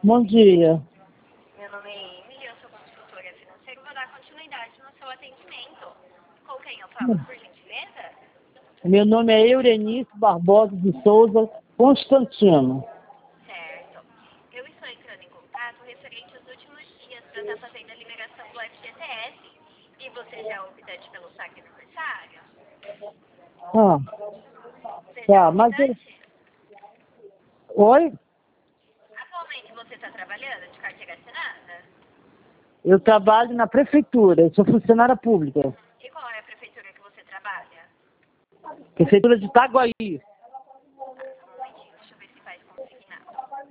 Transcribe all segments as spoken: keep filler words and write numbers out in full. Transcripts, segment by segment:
Bom dia. Meu nome é Emily, eu sou consultora financeira e vou dar continuidade no seu atendimento. Com quem eu falo, por gentileza? Meu nome é Eurenice Barbosa de Souza Constantino. Certo. Eu estou entrando em contato referente aos últimos dias para estar fazendo a liberação do F G T S. E você já é optante pelo saque aniversário? Ah, Você já tá, é mas... eu- optante? Oi? Atualmente você está trabalhando de carteira assinada? Eu trabalho na prefeitura, eu sou funcionária pública. E qual é a prefeitura que você trabalha? Prefeitura de Itaguaí. Um momentinho, deixa eu ver se faz consignado.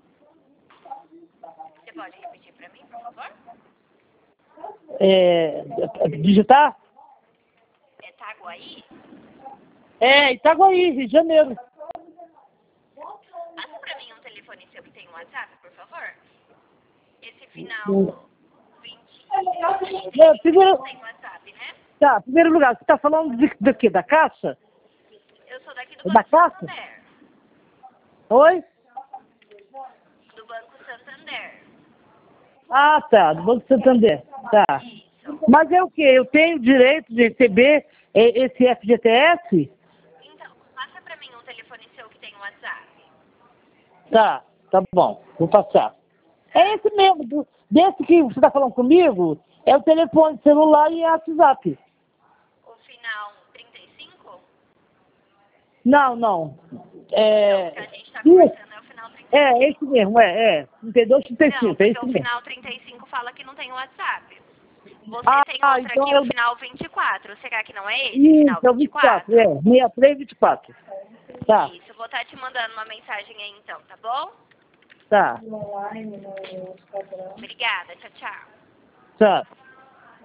Você pode repetir para mim, por favor? É, digitar? É Taguaí? É, Itaguaí, Rio de Janeiro. Passa pra mim um telefone seu que tem um WhatsApp, por favor. Esse final vinte e É, três primeiro, não tem WhatsApp, né? tá, primeiro lugar, você está falando de, de quê? Da Caixa? Eu sou daqui do É da Banco Caixa? Santander. Oi? Do Banco Santander. Ah, tá, do Banco Santander. Tá. Isso. Mas é o quê? Eu tenho direito de receber eh, esse F G T S? Então, passa pra mim um telefone seu que tem um WhatsApp. Tá, tá bom, vou passar. É esse mesmo, do- desse que você está falando comigo, é o telefone celular e WhatsApp. O final trinta e cinco? Não, não. É, Não, o que a gente tá isso, conversando é o final trinta e cinco. é esse mesmo, é, é. trinta e dois, trinta e Não, cinco, é porque esse o mesmo. final trinta e cinco fala que não tem WhatsApp. Você Ah, tem outro então aqui, eu... o final vinte e quatro. Será que não é esse, Isso, final é o vinte e vinte e quatro, quatro? é, sessenta e três, vinte e quatro. Tá, Isso, vou estar te mandando uma mensagem aí então, tá bom? tá, Obrigada, tchau, tchau. tá.